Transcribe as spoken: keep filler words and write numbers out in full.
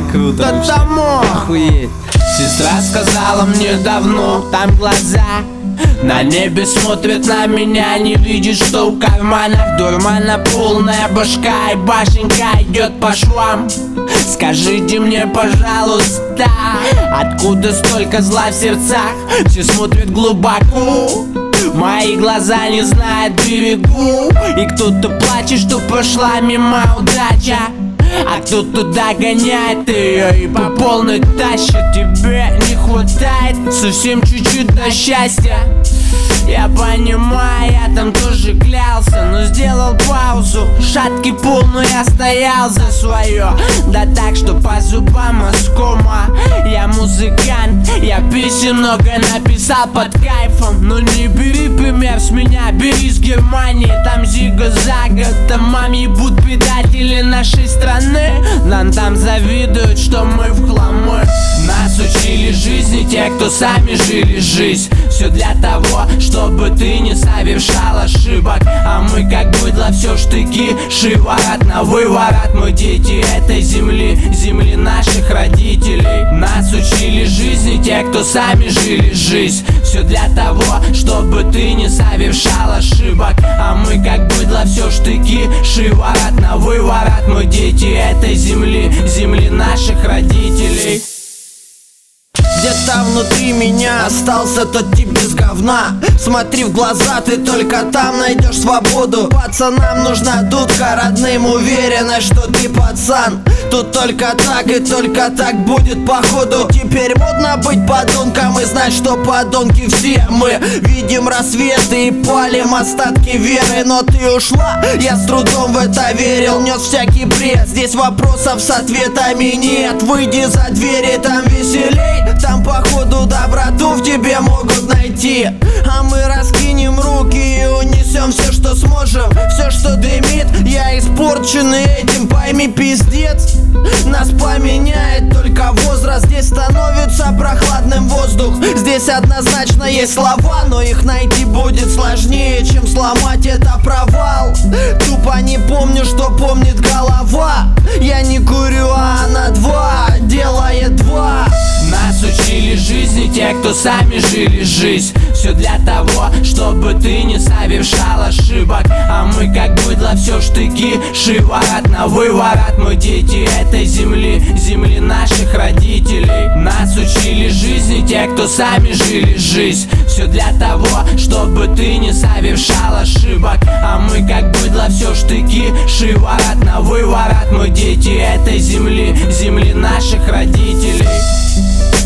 так круто. Потому охуеть. Сестра сказала мне давно, там глаза на небе смотрят на меня, не видит, что в карманах дурмана полная башка, и башенька идет по швам. Скажите мне, пожалуйста, откуда столько зла в сердцах? Все смотрят глубоко, мои глаза не знают берегу. И кто-то плачет, что прошла мимо удача, а кто-то догоняет ее и по полной тащит. Тебе не хватает совсем чуть-чуть до счастья. Я понимаю, я там тоже клялся, но сделал паузу, шатки полный, я стоял за свое. Да так, что по зубам оскома. Я музыкант, я песен много написал под кайфом. Но не бери пример с меня, бери с Германии. Там зига-зага, там мам ебут предатели нашей страны. Нам там завидуют, что мы в хламы. Нас учили жизни те, кто сами жили жизнь. Все для того, чтобы ты не совершал ошибок. А мы как быдло, все штыки, шиворот на выворот. Мы дети этой земли, земли наших родителей. Нас учили жизни те, кто сами жили жизнь. Все для того, чтобы ты не совершал ошибок. А мы как быдло, все штыки, шиворот на выворот. Мы дети этой земли, земли наших родителей. Где-то внутри меня остался тот тип без говна. Смотри в глаза, ты только там найдешь свободу. Пацанам нужна дудка, родным уверена, что ты пацан. Тут только так и только так будет походу. Теперь модно быть подонком и знать, что подонки все мы. Видим рассветы и палим остатки веры. Но ты ушла, я с трудом в это верил, нес всякий бред. Здесь вопросов с ответами нет. Выйди за двери, там веселей. Там походу доброту в тебе могут найти. А мы раскинем руки и унесем все, что сможем. Все, что дымит, я испорченный этим, пойми, пиздец. Нас поменяет только возраст. Здесь становится прохладным воздух. Здесь однозначно есть слова, но их найти будет сложнее, чем сломать это провал. Тупо не помню, что помнит голова. Я не курю, а она два делает два. Нас учили жизни те, кто сами жили жизнь. Все для того, чтобы ты не совершал ошибок. А мы как быдло, все штыки, шиворот на выворот. Мы дети этой земли, земли наших родителей. Нас учили жизни те, кто сами жили жизнь. Все для того, чтобы ты не совершал ошибок. А мы как быдло, все штыки, шиворот на выворот. Мы дети этой земли, земли наших родителей.